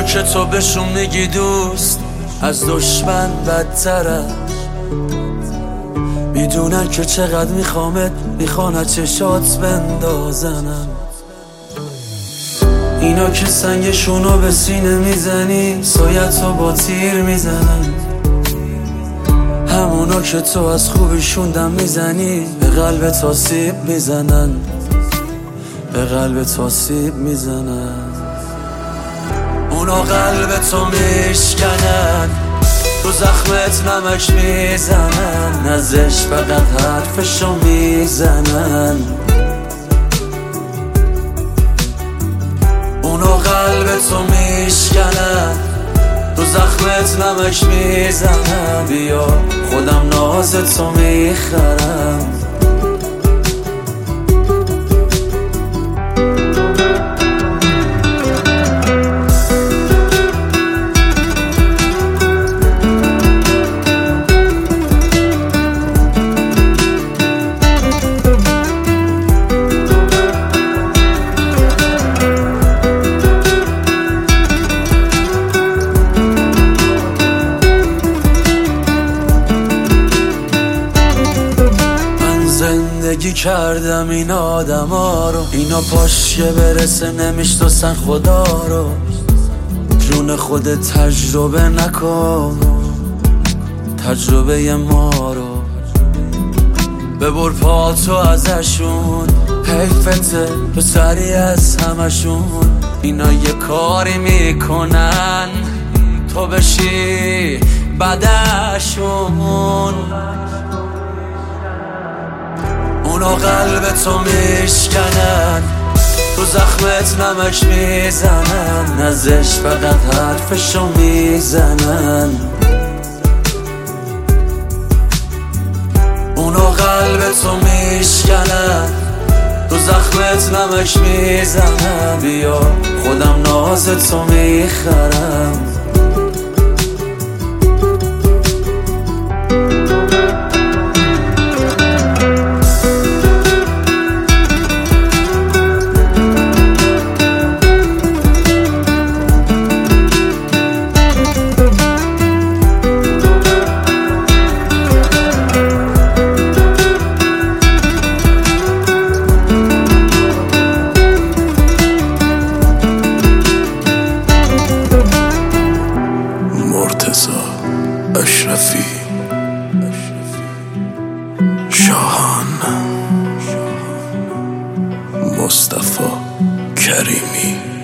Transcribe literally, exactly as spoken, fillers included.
که تو بهشون میگی دوست از دشمن بدترن، میدونن که چقدر میخوامت، میخوان چشات بندازنم. اینا که سنگشونو به سینه میزنی سایتو با تیر میزنن، همونا که تو از خوبیشون دم میزنی به قلب آسیب میزنن، به قلب آسیب میزنن. اونا قلب تو میشکنن، تو زخمت نمک میزنن، ازش فقط حرفشو میزنن. اونا قلب تو میشکنن، تو زخمت نمک میزنن. بیا خودم نازتو میخرم. زندگی کردم این آدم ها رو، اینا پاش که برسه نمیشناسن خدا رو. جون خودت تجربه نکن، تجربه ما رو ببر پاتو ازشون. حیفته تو سری از همشون، اینا یه کاری میکنن تو بشی بعدشون. اونا قلب تو میشکنن، تو زخمت نمک میزنن، ازش فقط حرفشو میزنن. اونا قلب تو میشکنن، تو زخمت نمک میزنن. بیا خودم نازتو میخرم. اشرفی، شاهان، مصطفی کریمی.